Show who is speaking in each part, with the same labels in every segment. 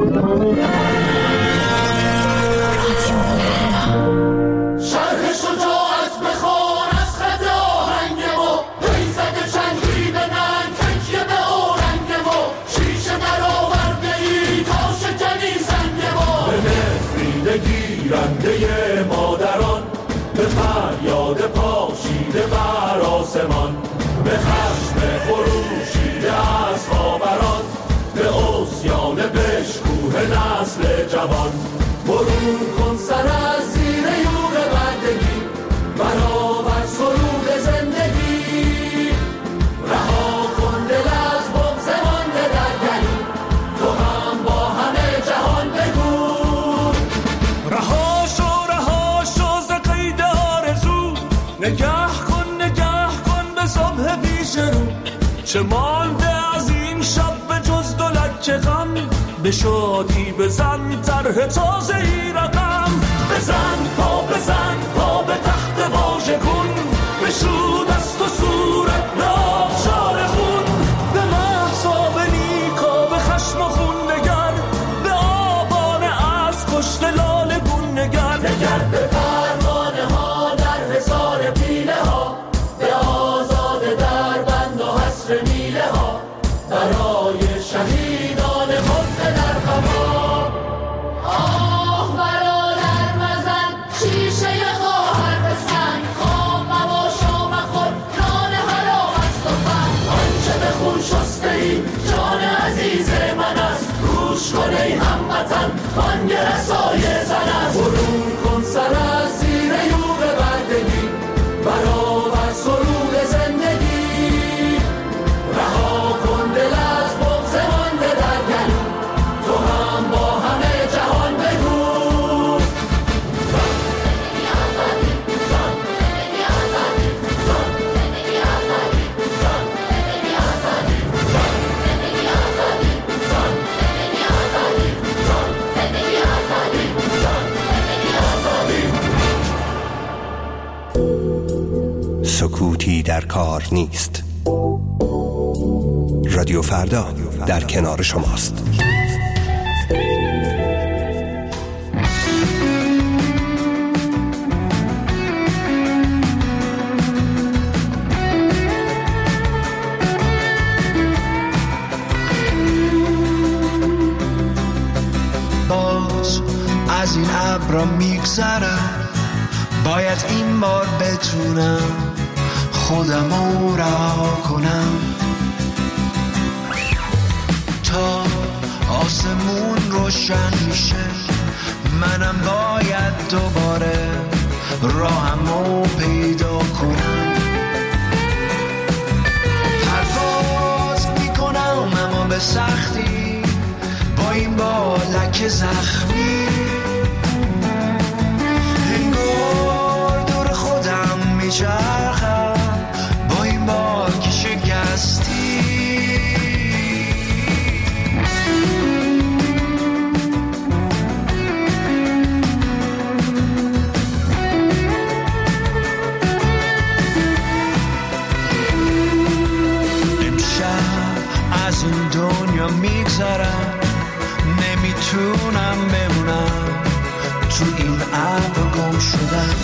Speaker 1: گیرنده مادران به فریاد پاشیده بر آسمان، به خشم خروشیده از خاوران، به عصیان بشکوه نسل جوان. برون کن سر از زیر یوغ بردگی، برآور سرود زندگی، رها کن دل از بغض مانده در گلو، تو هم با همه جهان بگو. رها شو ز قید آرزو، نگه کن به صبح پیش رو. چه مانده از این شب به جز دو لکه غم، به شادی بزن طرح تازه ای رقم. بزن پا به تخت واژه کن، بشو دست و صورت به آبشار خون. به مهتاب نیکا به خشم و خون نگر، به آبان از کشت لاله گون نگر. به پروانه ها در حصار پیله ها، به آزاده در بند و حصر میله ها، برای شهیدان خفته در خفا. آه برادر مزن شیشه خواهر به سنگ، خواب مباش و مخور نان حرام است و فن. آنچه به خون شسته ای جان عزیز من است، گوش کن ای هموطن بانگ رسای زن است. برون کن سر از زیر یوغ بردگی، برآور سرود زندگی، رها کن دل از بغض مانده در گلو، تو هم با همه جهان بگو. زندگی آزادی، زندگی آزادی، زندگی آزادی، زندگی آزادی، زندگی آزادی، زندگی آزادی، زندگی آزادی، زندگی آزادی.
Speaker 2: سکوتی در کار نیست. رادیو فردا در کنار شماست.
Speaker 3: باز از این ابرا میگذرم، باید این بار بتونم خودمو رها کنم. تا آسمون روشن میشه منم باید دوباره راهمو پیدا کنم. پرواز میکنم اما به سختی، با این بالک زخمی، انگار دور خودم میچرخم با این بالک شکستی. از این دنیا میگذرم، نمیتونم بمونم تو این ابر گم شدم.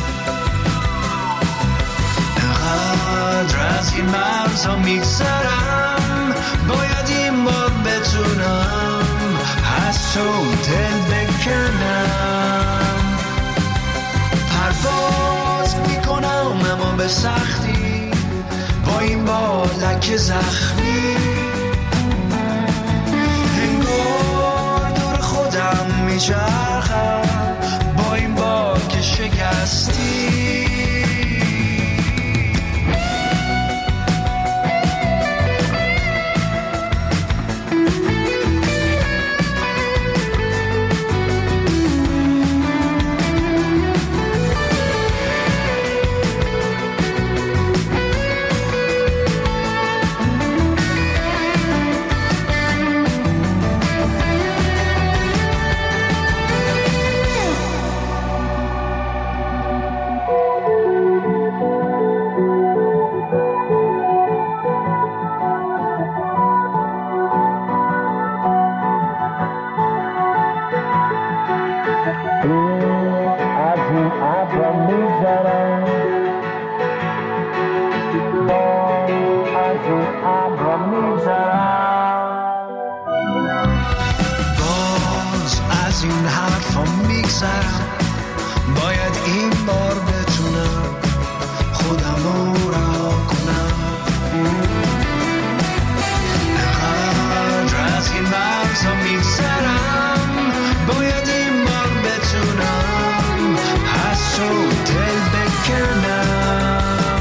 Speaker 3: انقدر از این مرزا میگذرم، باید این بار بتونم از تو دل بکنم. پرواز میکنم اما به سختی، با این بالک زخمی، انگار دور خودم میچرخم با این بالک شکستی. باز از این حرفا میگذرم، باید این بار بتونم خودمو رها کنم. انقدر از این مرزا میگذرم، باید این بار بتونم از تو دل بکنم.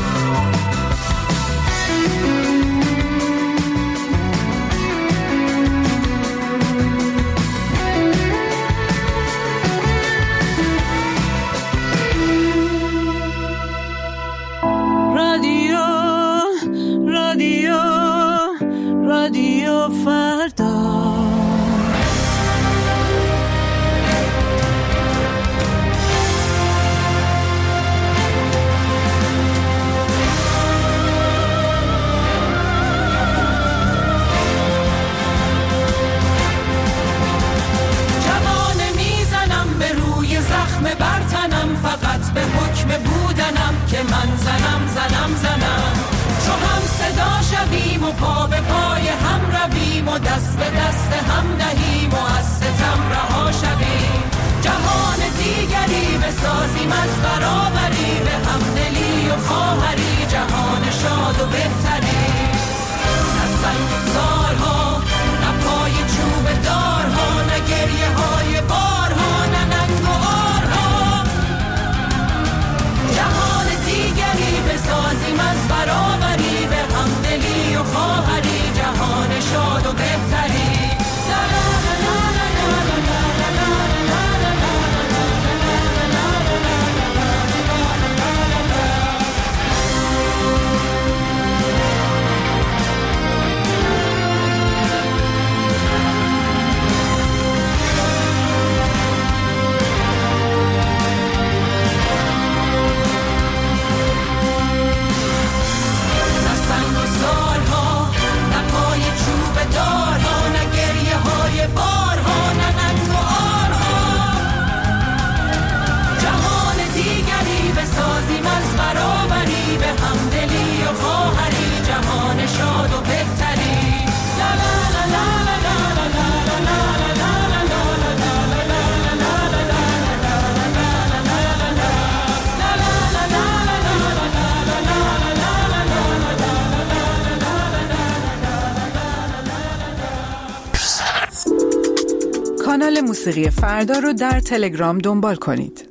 Speaker 4: رادیو فردا.
Speaker 5: جوانه میزنم به روی زخم برتنم، فقط به حکم بودنم که من زنم چو هم صدا شویم و پا به پای هم رویم و دست به دست هم دهیم و از ستم رها شویم. جهان دیگری بسازیم از برابری، به همدلی و خواهری، جهان شاد و بهتری. نه سنگزارها، نه پای چوب دارها، نه گریه های بارها، نه ننگ و آرها. جهان دیگری بسازیم از برابری، به همدلی و خواهری، جهان شاد و بهتری. دارها، نه گریه های بارها، نه ننگ و آرها. جهان دیگری بسازیم از برابری، به همدلی و خواهری، جهان شاد و بهتری. لا لا لا لا لا لا لا
Speaker 4: کانال موسیقی فردا رو در تلگرام دنبال کنید.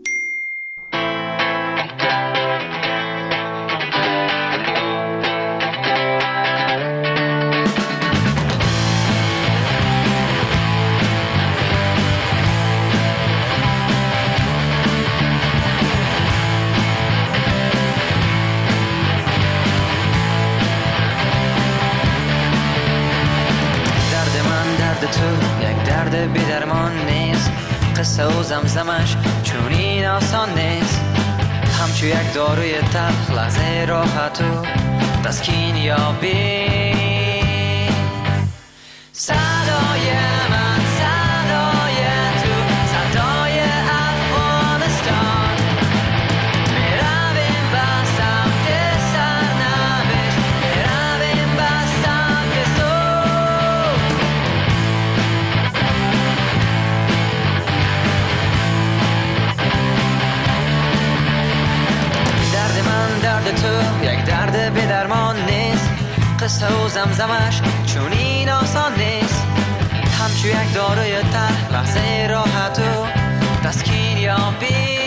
Speaker 6: قصه و زمزمش چونین آسان نیست، همچو یک داروی تلخ لحظه راحت و تسکین یابی. صدای من صدای تو، صدای افغانستان، میرویم به سمت سرنوشت، میرویم به سمت صبح. درد من درد تو یک درد به درمان نیست، قصه و زمزمش چون این آسان نیست، همچو یک داروی تلخ لحظه راحت و تسکین یابی.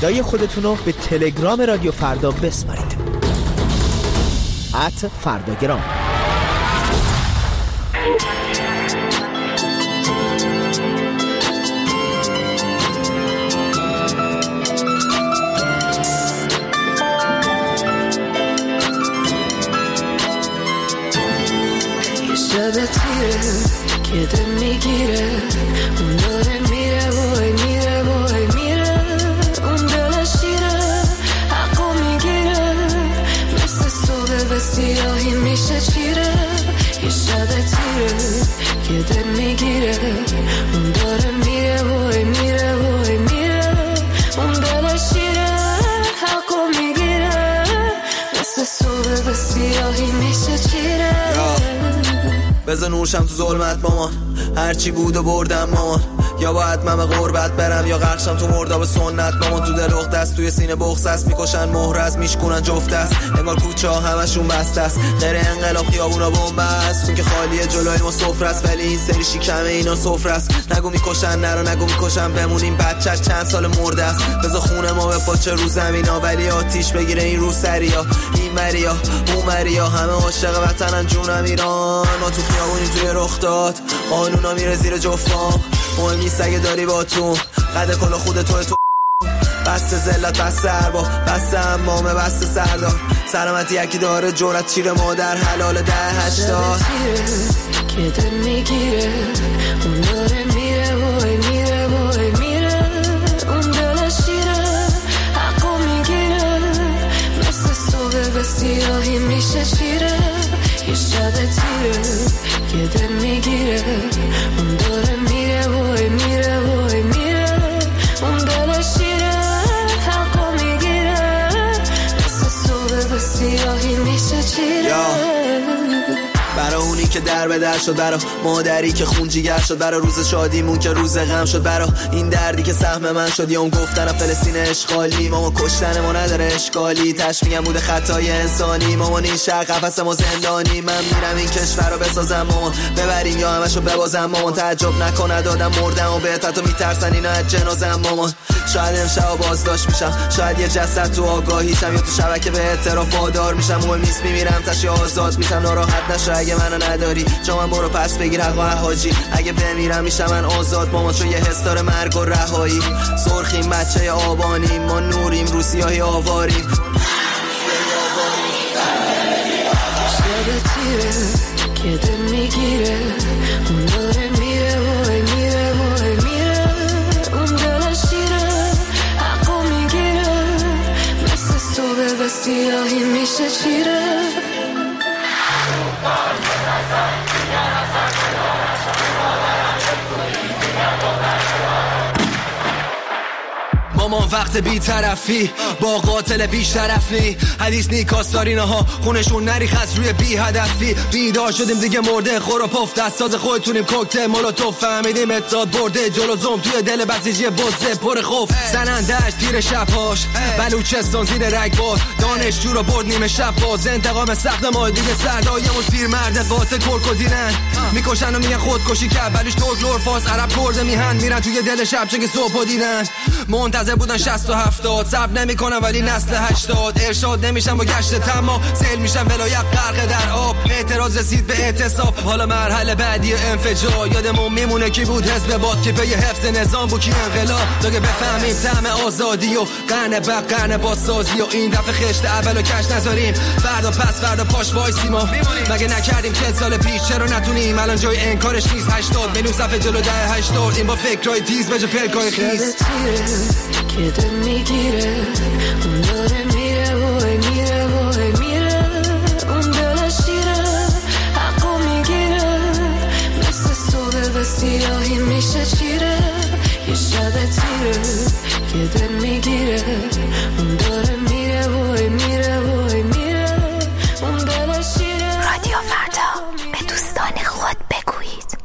Speaker 7: صدای خودتون رو به تلگرام رادیو فردا بسپارید. @فرداگرام.
Speaker 8: شب تیره که دل میگیره، اون داره میره وای میره وای میره، اون دل شیره حقو میگیره، مثل صبح به سیاهی میشه چیره. یه شب تیره که دل میگیره، اون داره میره وای میره وای میره، اون دل شیره حقو میگیره، مثل صبح به سیاهی میشه چیره.
Speaker 9: بذار نورشم تو ظلمت مامان، هرچی بود و بردم مامان، یا باید من به غربت برم یا غرقشم تو مرداب سنت مامان. تو دل اخت است، توی سینه بغض است، میکشن مهر است، میشکنن جفت است، انگار کوچه ها همشون بسته است، غیر انقلاب خیابونا بمب است، چون که خالیه جلوی ما سفره است، ولی این سری شکمه اینا سفره است. نگو میکشن نرو نگو میکشن، بمونیم بچه چند سال مرده است، بذار خونه ما به پاچه رو زمینا، ولی آتیش بگیره این رو سریا، این مریا اون مریا، همه عاشق وطنن جونم ایران. ما تو خیابونیم توی رخ داد، قانونا میره زیر جفتام، مهم نیست اگه داری با تو قد کلا خود تو بسته ذلت بسته ارباب بسته امامه بسته سردار، سلامتی یکی داره جورت چیره مادر حلال 10-80
Speaker 8: که دل میگیره، اون داره میره وای میره وای میره، اون دل شیره حقو میگیره، مثل صبح به سیاهی میشه چیره. یه شب تیره که دل میگیره، اون داره میره وای میره وای میره، اون دل شیره حقو میگیره، مثل صبح به سیاهی میشه چیره.
Speaker 9: برای اونی که در به در شد، برای مادری که خون جیگر شد، برای روز شادیمون که روز غم شد، برای این دردی که سهم من شد، یا اون گفتن فلسطین اشغالی، ماما کشتن ما نداره اشکالی، تشمیعم بوده خطای انسانی، مامان این شهر قفس ما زندانی، من میرم این کشور رو بسازم مامان، ببریم یا همشو ببازم مامان، تعجب نکنه دادم مردم و بهت حتی میترسن اینا از جنازم مامان. شاید امشب بازداشت میشم، شاید یه جسد تو آگاهیشم، یا تو شبکه به اعتراف وادار میشم، مهم نیست میمیرم تشی آزاد میشم، ناراحت نشو اگه منو نداری، جا من برو پس بگیر حق و حاجی، اگه بمیرم میشم من آزاد مامان، چون یه حس داره مرگ و رهایی، سرخیم بچه آبانیم، ما نوریم رو سیاهی آواریم.
Speaker 8: شب تیره که دل میگیره، اون داره میره وای میره وای میره، اون دل شیره حقو میگیره، مثل صبح به سیاهی میشه چیره.
Speaker 9: مامان وقت بی طرفی با قاتل بیش طرفی، حدیث نیکاستارینا ها خونشون نریخ از روی بی هدفی، بیدار شدیم دیگه مرده خور و پف، دستاز خودتونیم کوکتل مولوتوف، فهمیدیم اتحاد برده جلو زوم، توی دل بسیجی بزه پر خوف، زنندش تیر شبهاش، بلوچستان زیر رگبار، دانشجو رو برد نیمه شب باز، انتقام سخت ما دیگه سردایمون پیر مرد قاتل کرکو دیرن، میکشن و میگن خودکشی کرد، بلوش ترک فارس عرب کرده میهن، میرن توی دل شب چون که صبح دیدن، منتظر بودن 60 و 70، صبر نمیکنن ولی نسل 80، ارشاد نمیشن با گشت تمام، سیل میشن ولایت غرق در آب، اعتراض رسید به اعتصاب، حالا مرحله بعدی انفجار، یادمون میمونه کی بود حزب باد که به حفظ نظام بود، کی انقلاب تا که بفهمیم طعم آزادی و قرن بعد قرن بازسازی، و این دفعه خشت اولو کش نذاریم، فردا پس فردا پاش وایسیم، مگه نکردیم 40 سال پیش، چرا نتونیم الان جای انکارش نیست. 80 میلیون صفحه جلو 10-80، این با فکرای تیز به جا پلکای خیز
Speaker 8: که دل میگیره، اون داره میره وای میره وای میره، اون دل شیره حقو میگیره، مثل صبح به سیاهی میشه چیره. یه شب تیره که دل میگیره، اون داره میره وای میره وای میره، اون دل شیره.
Speaker 10: رادیو فردا، به دوستان خود بگویید.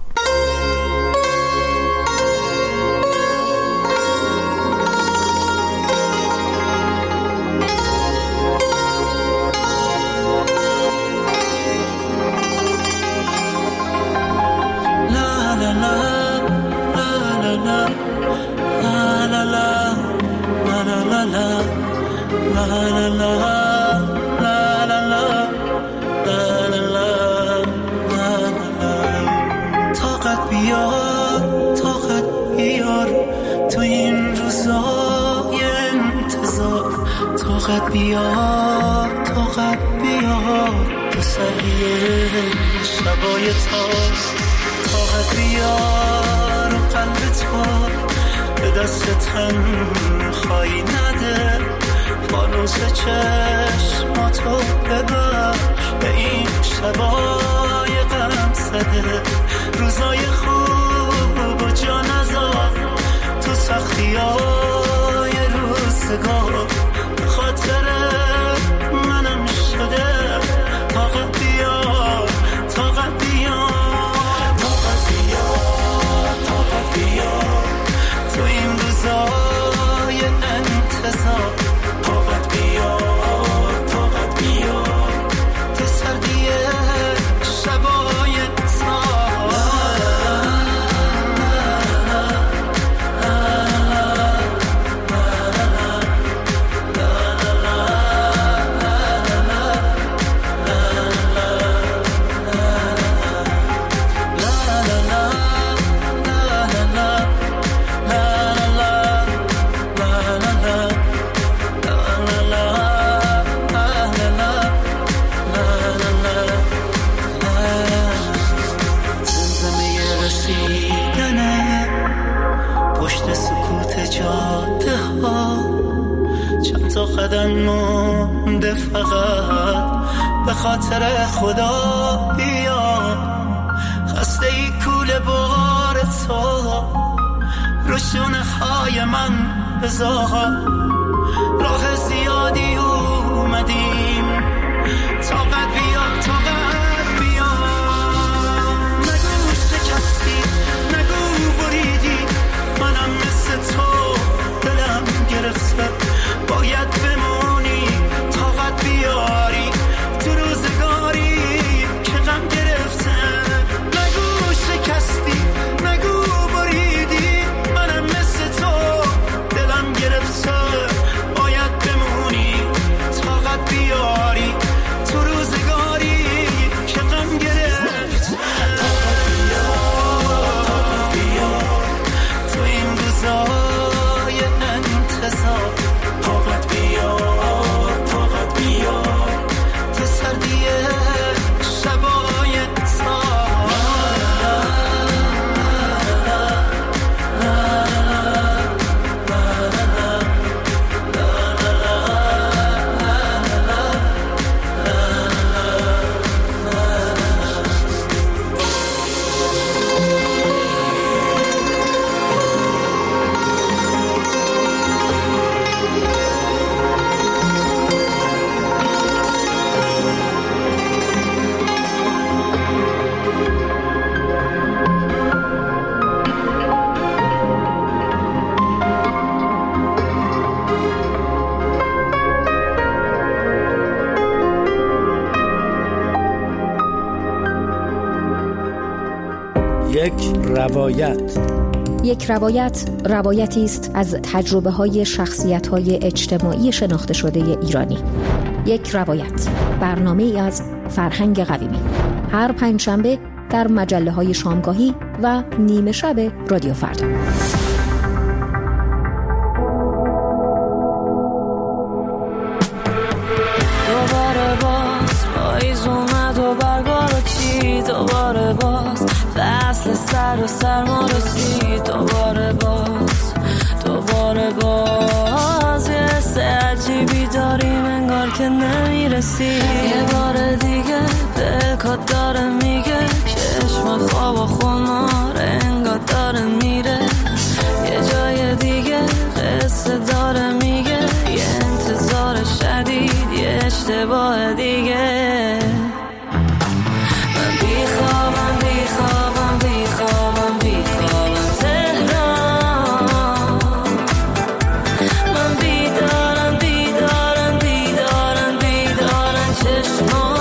Speaker 11: بیا طاقت بیا تو سریه شبای طاقت بیا رو قلب تو به دست تنهایی نده فانوس چشماتو ببخش به این شبای غم زده روزای خوب و جا نذار تو سختیای روزگار به خاطر منم شده طاقت بیا طاقت بیا طاقت بیا طاقت بیا تو این روزای انتظار طاقت بیا طاقت بیا تو سردی شبای قدم مونده فقط به خاطر خدا بیا خسته ای کوله بار تو روشونه های من بذار راه زیادی اومدیم طاقت بیا طاقت بیا نگو شکستی نگو بریدی منم مثل تو دلم گرفته باید بمونی طاقت بیاری تو روزگاری که غم گرفته نگو شکستی نگو بریدی منم مثل تو دلم گرفته باید بمونی طاقت بیاری تو روزگاری که غم گرفته طاقت بیا طاقت بیا تو این روزای انتظار طاقت بیا طاقت بیا تو سردی شبای
Speaker 12: یک روایت روایتی است از تجربه های شخصیت های اجتماعی شناخته شده ایرانی. یک روایت، برنامه ای از فرهنگ قویمی، هر پنجشنبه در مجله های شامگاهی و نیمه شب رادیو فردا.
Speaker 8: دوباره باز پاییز اومد و برگار چی دوباره باز فصل سر و سرما رسید دوباره باز یه حس عجیبی داریم انگار که نمیرسی یه بار دیگه دلکات داره میگه چشمات خواب و خمار انگار داره میره یه جای دیگه قصه داره میگه یه انتظار شدید یه اشتباه دیگه من بیخوابم تهران من بیدارم چشمان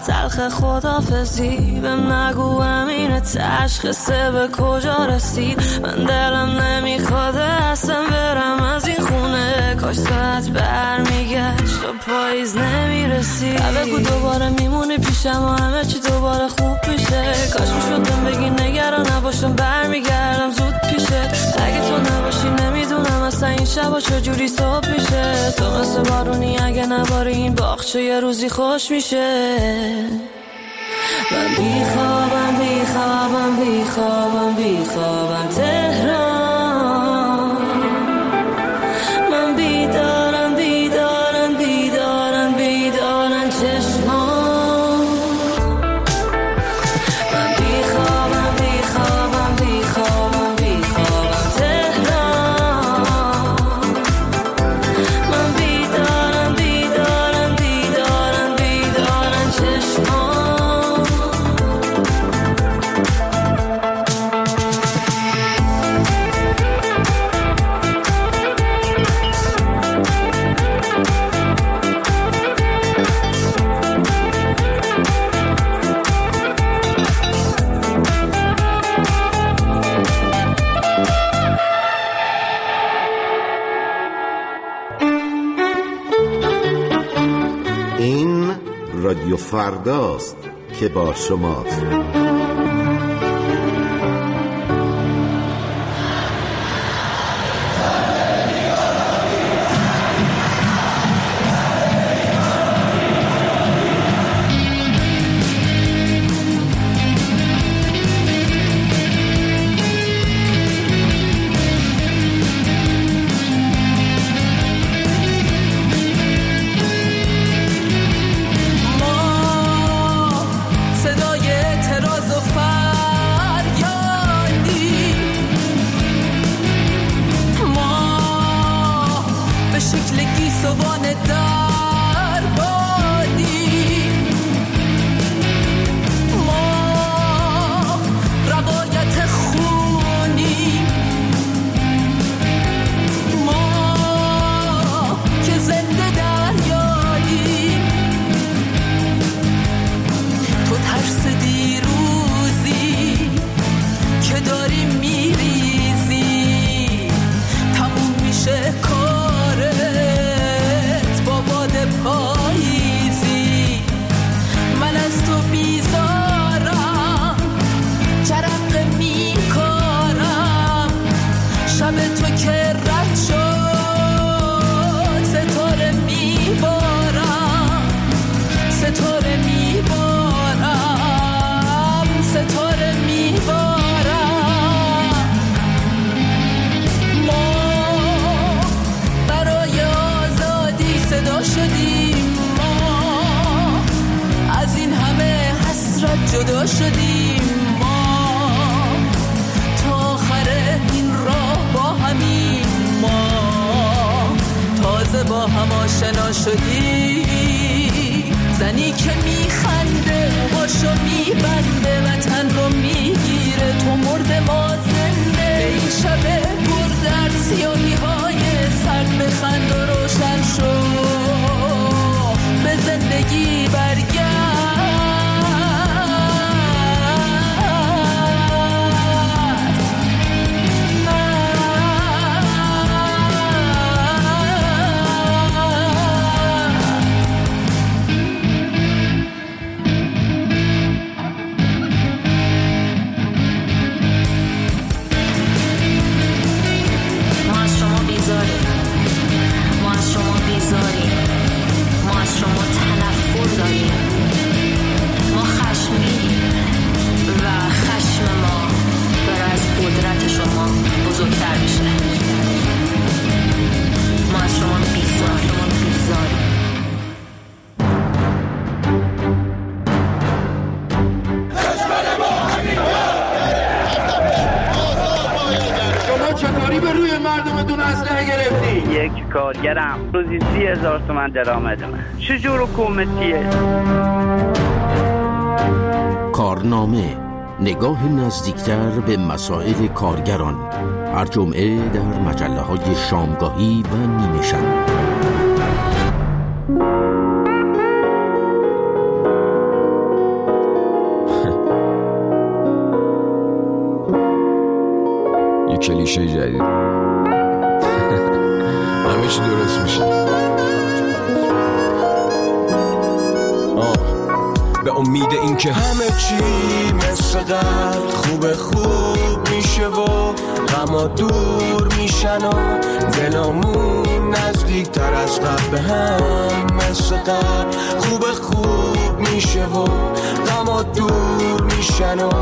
Speaker 8: تلخ خدافزی بهم نگو امین تشخیصه به کجا رسید. من دلم نمیخواد اصلا برم از این خونه، کاش ساعت برمیگشت و پاییز نمیرسید. بگو دوباره میمونی پیشم و همه چی دوباره خوب میشه. کاش میشدم بگی نگران نباشم برمیگردم زود پیشه. اگه تو نباشی نمیدونم اصلا این شبا چجوری صبح میشه. تو مثل بارونی اگه نباری این باغچه یه روزی خوش میشه. من بیخوابم بیخوابم بیخوابم بیخوابم تهران. من بیدارم بیدارم بیدارم بیدارم چشمان. من بیخوابم بیخوابم بیخوابم بیخوابم تهران. من بیدارم بیدارم بیدارم بیدارم چشمان.
Speaker 13: این رادیو فرداست که با شماست.
Speaker 5: جدا شدیم ما تا آخر این راه با همین ما تازه با هم آشنا شدیم. زنی که میخنده باشو میبنده وطن رو میگیره تو مرد ما زنده. این شب بردر سیاهی های سرد بخند و روشن شو به زندگی برگرد.
Speaker 14: کارگرم روزی 30,000 تومان درآمدمه. چجور حکومتیه؟
Speaker 15: کارنامه، نگاه نزدیکتر به مسائل کارگران، هر جمعه در مجله‌های شامگاهی و نیمه شب.
Speaker 16: یه کلیشه جدید. همه چی درست میشه. به امید این که
Speaker 17: همه چی مثل قبل خوب میشه و غما دور میشن و دلامون نزدیک تر از قبل به هم مثل قبل خوب میشه و غما دور میشن و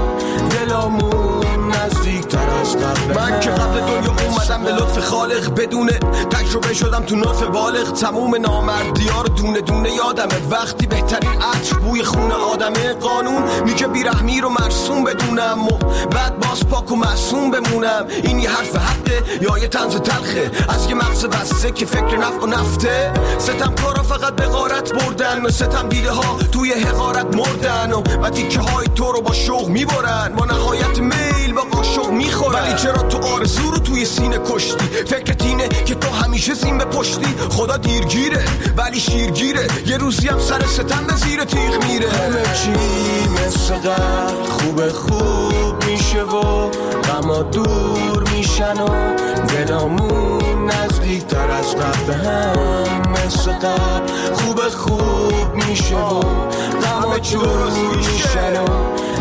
Speaker 17: دلامون نزدیک تر از قبل.
Speaker 9: من که قبل دنیا اومدم به لطف خالق بدون تجربه شدم تو نطف بالغ. تموم نامردی‌ها رو دونه دونه یادمه. وقتی بهترین عطر بوی خون آدمه. قانون میگه بیرحمی رو مرسوم بدونم و بعد باز پاک و معصوم بمونم. این یه حرف حقه یا یه طنز تلخه از یه مغز بسته که فکر نفع و نفته؟ ستمکارا فقط به غارت بردن و ستم دیده ها توی حقارت مردن و تیکه های تو رو با شوق میبرن. با نهایت میل با قاشق میخورن. ولی چرا تو آرزو رو توی سینه کشتی؟ فکرت اینه که تو همیشه زین به پشتی. خدا دیرگیره ولی شیرگیره. یه روزی هم سر ستم به زیر تیغ میره.
Speaker 17: همه چی مثل قبل خوب میشه و غما دور میشن و دلامون نزدیک تر از قبل به هم مثل قبل خوب میشه و غما دور میشن و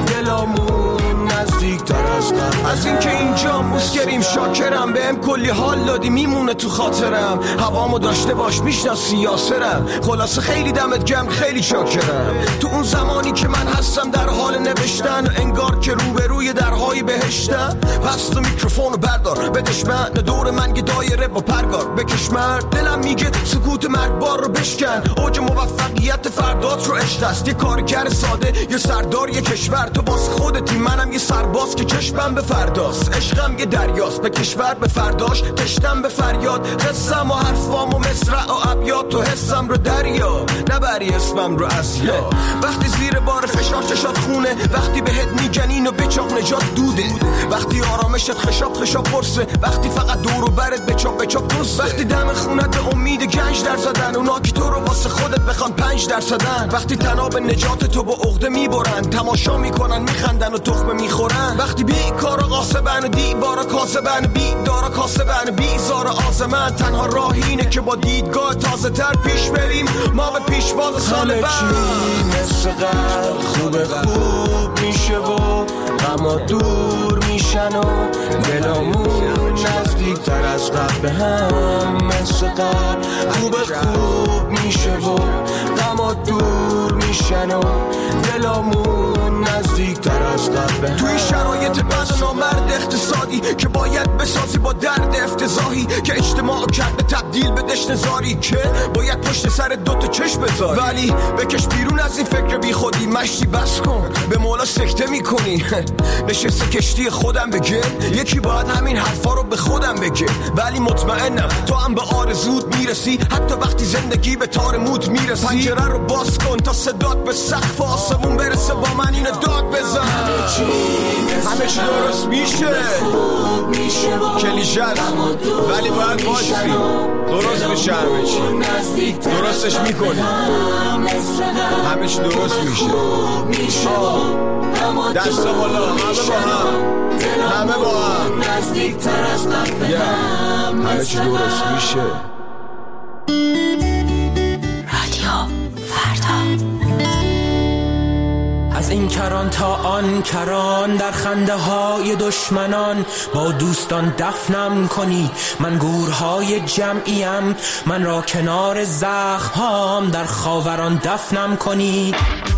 Speaker 17: دلامون نزدیک تر از قبل.
Speaker 9: از این که اینجا مسکریم شاکرم. بهم کلی حال دادی میمونه تو خاطرم. هوامو داشته باش میشناسی یاسرم. خلاصه خیلی دمت گرم خیلی شاکرم. تو اون زمانی که من هستم در حال نوشتن انگار که روبروی درهای بهشتم. پس تو میکروفونو بردار بدش من دور من یه دایره با پرگار بکش مرد. دلم میگه سکوت مرگبار رو بشکن. اوج موفقیت فردات رو عشق است. یه کارگر ساده یه سردار یه کشور. تو باز خودتی منم یه سرباز که چشمم به فرداست. عشقم یه دریاست به کشور به فرداش. تشتم به فریاد قسم و حرفام و مصرع و ابیات. تو حسم رو دریا نبری اسمم رو اسیا. وقتی زیر بار فشار چشات خونه. وقتی بهت میگن و بچاق نجات دوده. وقتی آرامشت خشاب پرسه. وقتی فقط دور و برت بچاق دوسته. وقتی دم خونت به امید گنج در زدن. اونا که تو رو واسه خودت بخوان 5%. وقتی تناب نجات تو با عقده میبرن. تماشا میکنن میخندن و تخمه میخورن. وقتی بیکارا قاسبن و دیوارا کاسبن. بیدارا کاسبن بیزار آزمن. تنها راه اینه که با دیدگاه تازه تر پیش بریم. ما به پیشواز سال بعد.
Speaker 17: همه چی مثل قبل خوب میشه و غما دور میشن و دلامون نزدیک تر از قبل به هم مثل قبل خوب میشه و غما دور میشن و دلامون نزدیک تر از قبل.
Speaker 9: توی شرایط بد و نامرد اقتصادی که باید بسازی با درد افتضاحی که اجتماع کرد به تبدیل به دشنزاری که باید پشت سر دوتا چشم بذاری. ولی بکش بیرون از این فکر بی خودی. مشتی بس کن به مولا سکته میکنی. نشسته کشتی خودم بگه. یکی باید همین حرفا رو به خودم بگه. ولی مطمئنم تو هم به آرزوت میرسی. حتی وقتی زندگی به تار موت میرسی. پنجره رو باز کن تا صدات به سقف آسمون برسه. با من اینو داد بزن. همه چی درست میشه. کلیشه است ولی باید باشی. درست میشه همه چی. درستش میکنی. همه چی درست میشه. دست بالا همه با هم همه چی درست میشه.
Speaker 5: رادیو فردا. از این کران تا آن کران در خنده های دشمنان. با دوستان دفنم کنی من گورهای جمعیم. من را کنار زخم هام در خاوران دفنم کنی.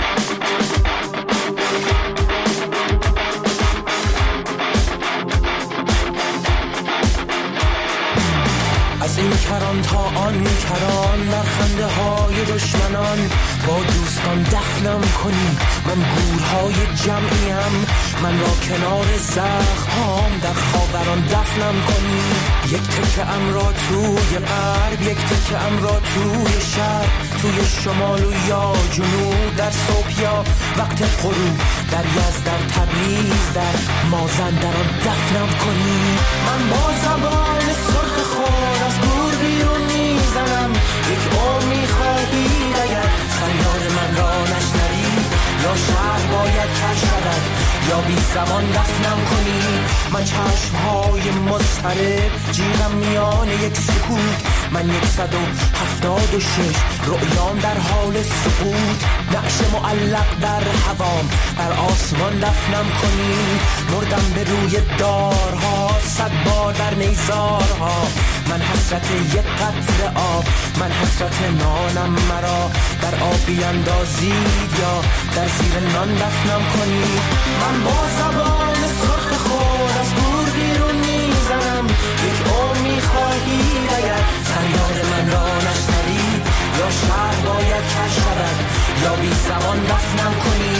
Speaker 5: از این کران تا آن کران در خنده های دشمنان. با دوستان دفنم کنی من گورهای جمعیم. من را کنار زخم‌هام در خاوران دفنم کنی. یک تکه ام را توی غرب یک تکه ام را توی شرق. توی شمال و یا جنوب در صبح یا وقت غروب. در یزد در تبریز در مازندران دفنم کنی. من با زبان سرخ خور از گور بیرون میزنم. یک عمر میخواهی اگر فریاد من را نشنوی. یا شهر باید کش شود
Speaker 17: یا بی زبان دفنم کنی. من چشمهای مضطرب جیغم میان یک سکوت، من 176 رؤیام در حال سقوط، نقش معلق در هوام بر آسمان دفنم کنی. مردم به روی دارها 100 بار در نیزارها، من حسرت یک قطره آب، من حسرت نانم مرا در آب بیاندازید یا در زیر نان دفنم کنی. من با زبان سرخ خود از گور بیرون میزنم، یک عمر میخواهید اگر فریاد من را نشنوی، یا شهر باید کش شود یا بی زبان دفنم کنی.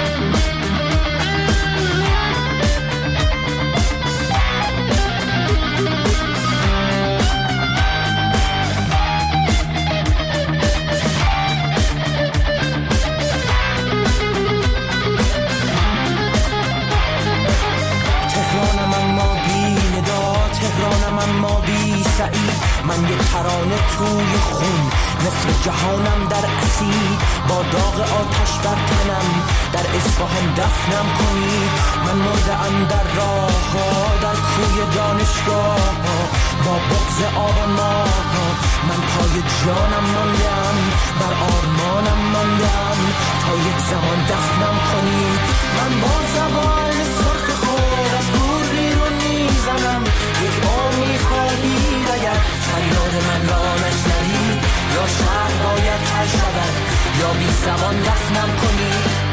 Speaker 17: تهرانم اما بی سعید، من یک ترانه توی خون، نصف جهانم در اسید، با داغ آتش بر تنم در اصفهان دفنم کنی. من مرده‌ام در راه ها، در کوی دانشگاه ها، با بغض آبان ماه ها، من پای جانم ماندم، بر آرمانم ماندم، تا یک زمان دفنم کنی. من با زبان سرخ خود از گور بیرون میزنم، یک عمر میخواهید اگر فریاد من را نشنوی، یا شهر باید کش شود یا بی زبان دفنم کنی.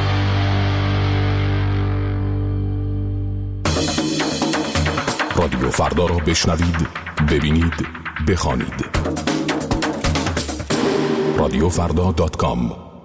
Speaker 18: رادیو فردا را بشنوید، ببینید، بخوانید. radiofrda.com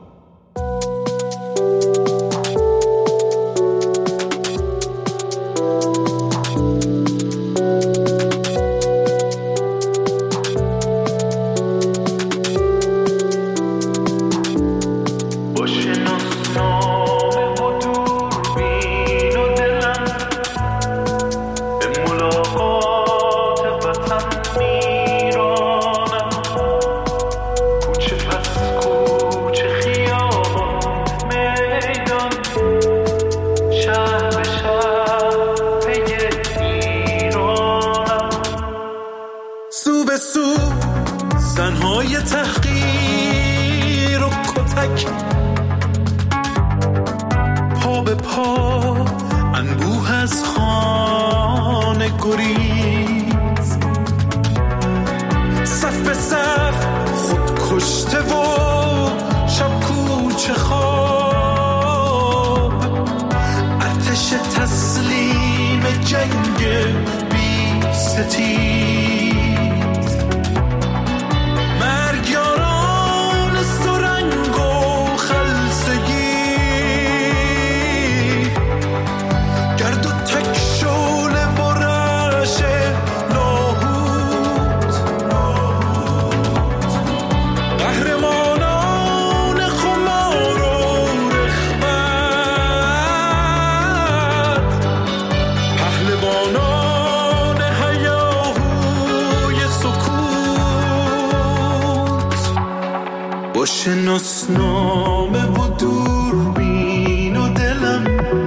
Speaker 11: شناسنامه و دوربین و دلم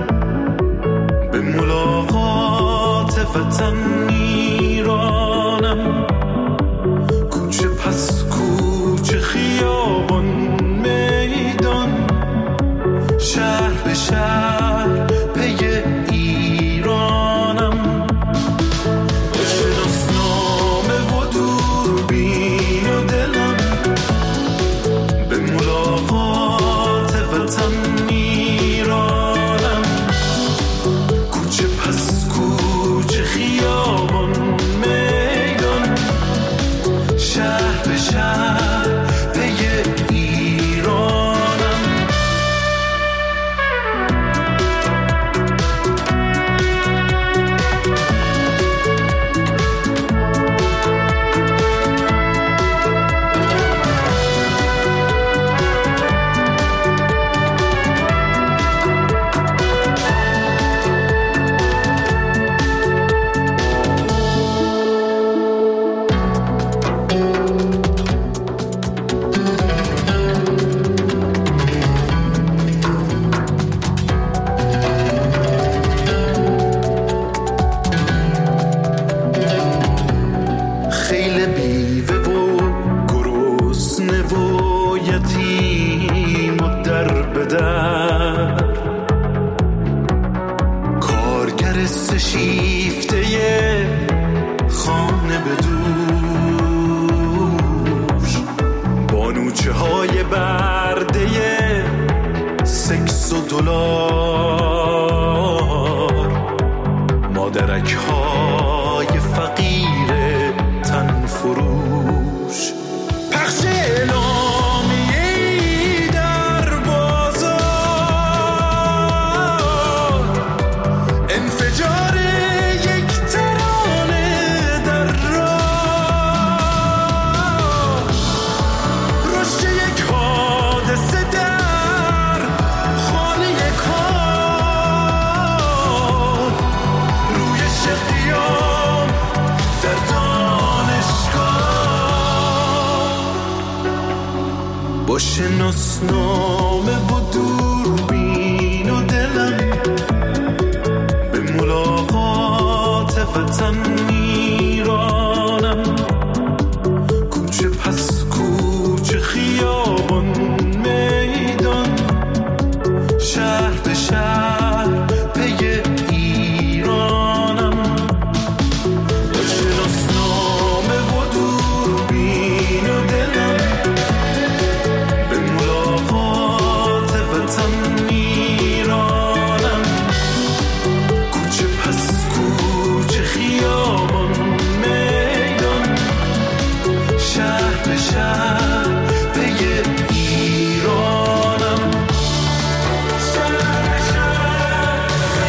Speaker 11: به ملاقات وطن میرانم، کوچه پس کوچه خیابان میدان، شهر به شهر پی ایرانم. شناسنامه و دوربین و دلم به ملاقات وطن میرانم، کوچه پس کوچه خیابان های برده سکس و دلار، مادرک های فقیر تن فروش، پخش اعلامیه‌ای در بازار، انفجار یک ترانه در راه، رشد یک حادثه در خانه کار، رویش قیام در دانشگاه، با شناسنامه و دوربین و دلم به ملاقات وطن میرانم، کوچه پس کوچه، خیابان میدان، شهر به شهر پی ایرانم، با شناسنامه و دوربین و دلم به ملاقات وطن میرانم، کوچه پس کوچه، خیابان میدان، شهر به شهر پی ایرانم، شهر به شهر پی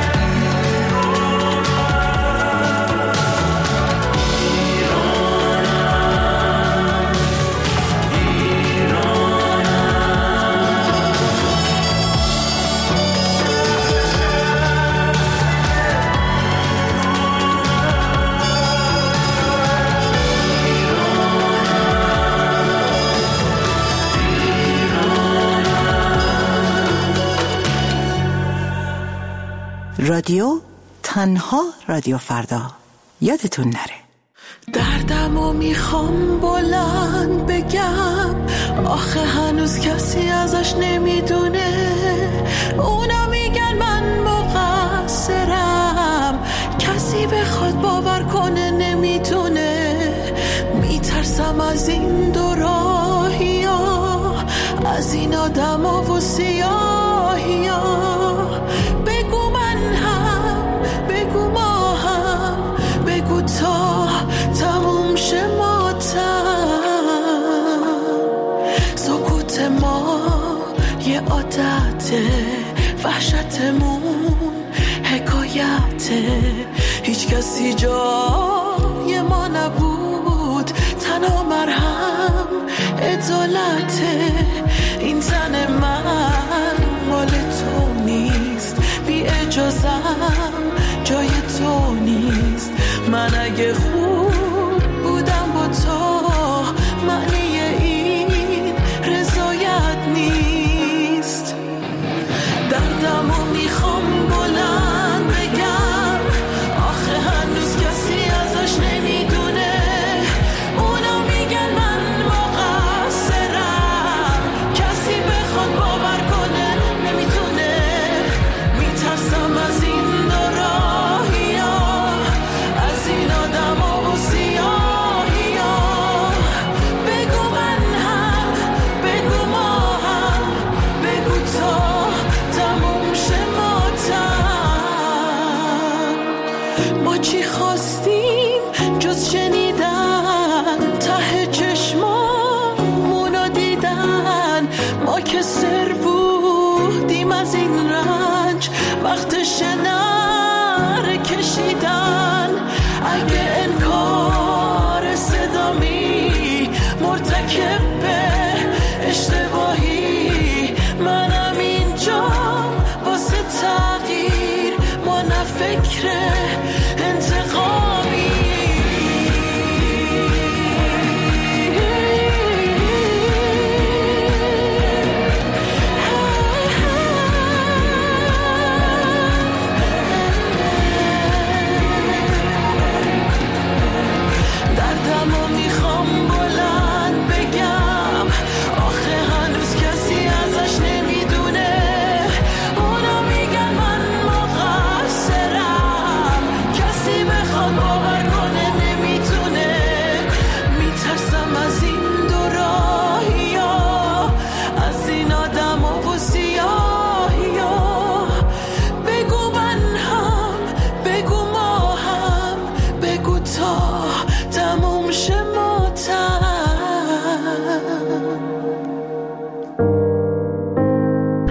Speaker 19: رادیو تنها رادیو فردا، یادتون نره.
Speaker 5: دردمو میخوام بلند بگم، آخه هنوز کسی ازش نمیدونه، اونا میگن من مقصرم، کسی بخواد باور کنه نمیتونه، میترسم از این دو راهیا، از این آدما و سیاهیا، بگو من هم، بگو ما هم، بگو تا تموم شه ماتم، سکوت ما یه عادته، وحشتمون حکایته، هیچ کسی جای ما نبود، تنها مرهم عدالته، این تن من مال تو نیست، بی اجازم جای تو نیست، من اگه خوب بودم با تو، معنی این رضایت نیست، دردمو میخوام بلند بگم، آخه هنوز کسی ازش نمیدونه، اونا میگن من مقصرم، کسی بخواد باور کنه نمیتونه، میترسم از این دو راهیا، از این آدما و سیاهیا، بگو من هم، بگو ما هم، بگو تا تموم شه ماتم، ما چی خواستیم جز شنیدن، ته چشمامونو دیدن، ما که سر بودیم از این رنج، وقتش نره کشیدن، اگه انکار صدامی مرتکب به اشتباهی، منم اینجا واسه تغییر، ما نه فکر انتقامی، دردمو میخوام بلند بگم، آخه هنوز کسی ازش نمیدونه، اونا میگن من مقصرم، کسی بخواد باور کنه نمیتونه، میترسم از این دو راهیا،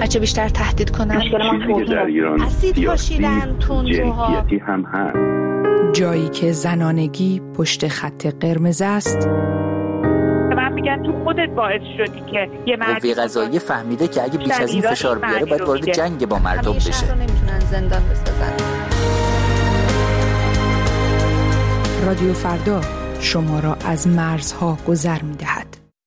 Speaker 20: هرچه بیشتر تهدید کنن.
Speaker 21: مشکل ما توهین
Speaker 20: اسید پاشیدن تندروها
Speaker 21: هم هست.
Speaker 4: جایی که زنانگی پشت خط قرمز است.
Speaker 22: من میگن تو خودت باعث شدی که یه
Speaker 23: قوه قضاییه فهمیده که اگه بیش از این فشار بیاره باید وارد جنگ با مردم بشه.
Speaker 20: شهر رو نمیتونن زندان بسازن.
Speaker 4: رادیو فردا شما را از مرزها گذر می‌دهد.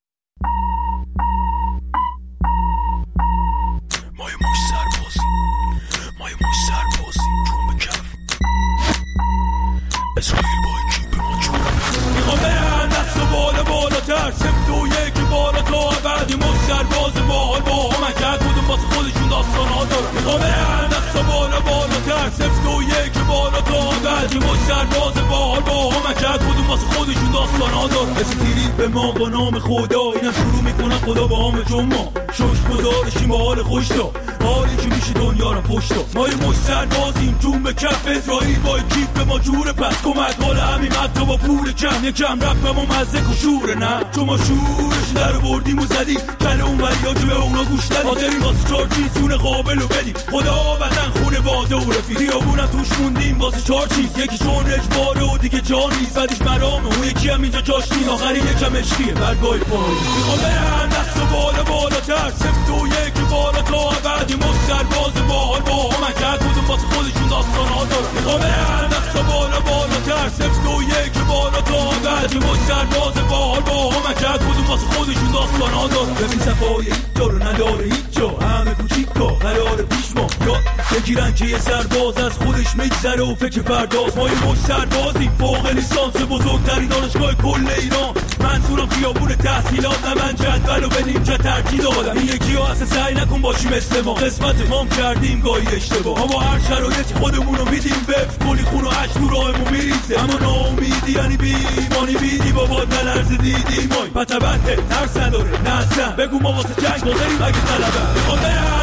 Speaker 1: سمت و یکی بالا تا بعدی ما سرباز باحال با هم کرد کدوم واسه خودشون داستان ها دارن میخوام برن دست بالاتر سمت و یکی بالا تا بعدی ما سرباز باحال با هم کرد کدوم واسه خودشون داستان ها دارن اسیرید به ما با نام خدا اینا شروع میکنن خدا با هم چون ما شوش گذارشیم با حال خوش تا حالی که میشه دنیا رو پشت ما یه مش سربازیم جون به کف اسرائیل با کیف به ما جوره پس کمک حال همین حتی با پول کم یکم رفت به ما مزه کشوره نه چون ما شورش در بردیم و زدیم کل اون وریا که به اونا گوش دادیم حاضرین واسه چار چیزونه قابل و بدیم خدا وطن خونه باده و رفیق خیابونم توش موندیم واسه چار چیز یکی چون اجباره و دیگه جا نیست بعدش مرامه اون یکی هم اینجا جاش نیست آخری یکم عشقیه برگای پای میخوام برن دست و بالاتر سمت و یکی بالا تا بعدی ما سرباز باحال با هم کرد کدوم واسه خودشون داستان ها دارن میخوام برن دست و بالاتر سمت و یکی بالا تا بعدی ما سرباز باحال با هم کرد کدوم واسه خودشون داستان ها دارن ببین صفای اینجا رو نداره هیچ جا همه کوچیکا قرار پیش ما یاد بگیرن که یه سرباز از خودش میگذره و فکر فرداست ما یه مش سربازیم فوق لیسانس بزرگترین دانشگاه کل ایران منظورم خیابون تحصیلات نه من جدول و بدیم چه ترتیب دادم این یکی ها اصلا سعی نکن باشی مثل ما قسمت مام کردیم گاهی اشتباه اما هر شرایطی خودمون رو میدیم وفت کلی خون و عشق تو راهمون میریزه اما ناامیدی یعنی بیمانی بیدی بابا نلرز دیدی مای پتبته ترس نداره نه اصلا بگو ما واسه جنگ حاضریم اگه طلبه میخوام برم